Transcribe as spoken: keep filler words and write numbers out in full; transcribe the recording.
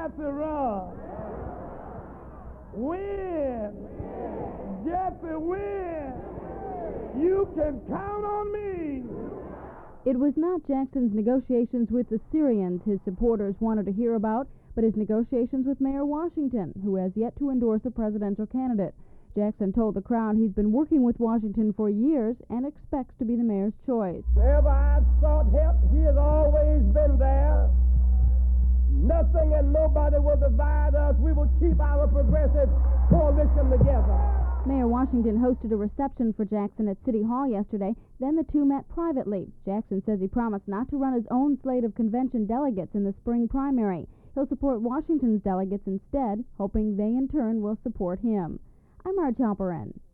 Jesse Rugg. Win. Jesse, win. You can count on me. It was not Jackson's negotiations with the Syrians his supporters wanted to hear about, but his negotiations with Mayor Washington, who has yet to endorse a presidential candidate. Jackson told the crowd he's been working with Washington for years and expects to be the mayor's choice. Wherever I've sought help, he has always been there. Nothing and nobody will divide us. We will keep our progressive coalition together. Mayor Washington hosted a reception for Jackson at City Hall yesterday. Then the two met privately. Jackson says he promised not to run his own slate of convention delegates in the spring primary. He'll support Washington's delegates instead, hoping they in turn will support him. I'm Marge Halperin.